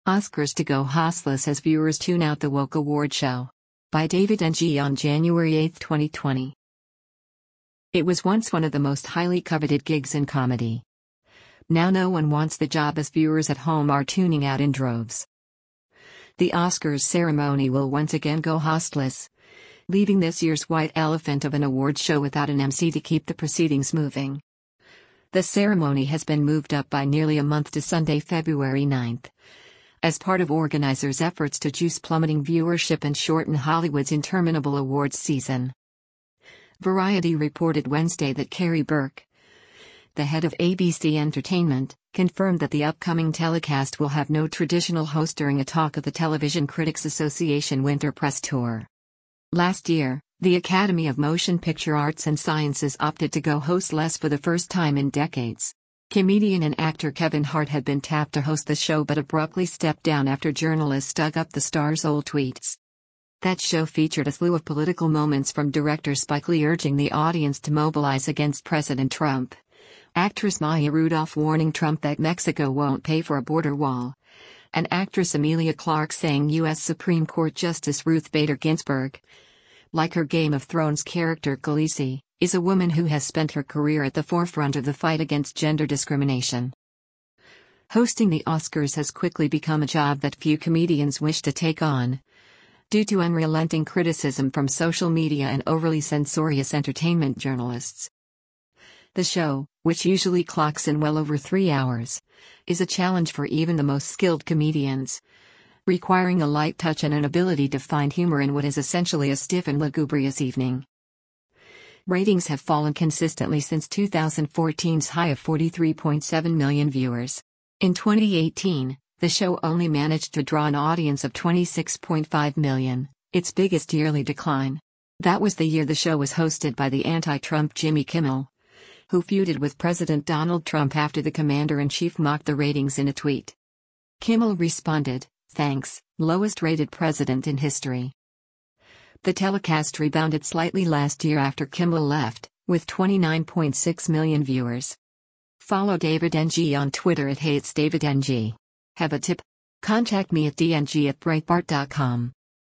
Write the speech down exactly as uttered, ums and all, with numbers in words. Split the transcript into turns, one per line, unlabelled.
Oscars to go hostless as viewers tune out the woke award show. By David N G on January eighth, twenty twenty. It was once one of the most highly coveted gigs in comedy. Now no one wants the job as viewers at home are tuning out in droves. The Oscars ceremony will once again go hostless, leaving this year's white elephant of an awards show without an M C to keep the proceedings moving. The ceremony has been moved up by nearly a month to Sunday, February ninth. As part of organizers' efforts to juice plummeting viewership and shorten Hollywood's interminable awards season. Variety reported Wednesday that Carrie Burke, the head of A B C Entertainment, confirmed that the upcoming telecast will have no traditional host during a talk of the Television Critics Association Winter Press Tour. Last year, the Academy of Motion Picture Arts and Sciences opted to go hostless for the first time in decades. Comedian and actor Kevin Hart had been tapped to host the show but abruptly stepped down after journalists dug up the star's old tweets. That show featured a slew of political moments from director Spike Lee urging the audience to mobilize against President Trump, actress Maya Rudolph warning Trump that Mexico won't pay for a border wall, and actress Emilia Clarke saying U S Supreme Court Justice Ruth Bader Ginsburg, like her Game of Thrones character Khaleesi, is a woman who has spent her career at the forefront of the fight against gender discrimination. Hosting the Oscars has quickly become a job that few comedians wish to take on, due to unrelenting criticism from social media and overly censorious entertainment journalists. The show, which usually clocks in well over three hours, is a challenge for even the most skilled comedians, requiring a light touch and an ability to find humor in what is essentially a stiff and lugubrious evening. Ratings have fallen consistently since two thousand fourteen's high of forty-three point seven million viewers. In twenty eighteen, the show only managed to draw an audience of twenty-six point five million, its biggest yearly decline. That was the year the show was hosted by the anti-Trump Jimmy Kimmel, who feuded with President Donald Trump after the commander-in-chief mocked the ratings in a tweet. Kimmel responded, "Thanks, lowest rated president in history." The telecast rebounded slightly last year after Kimmel left, with twenty-nine point six million viewers. Follow David N G on Twitter at HeyIt'sDavidNG. Have a tip? Contact me at d n g at breitbart dot com.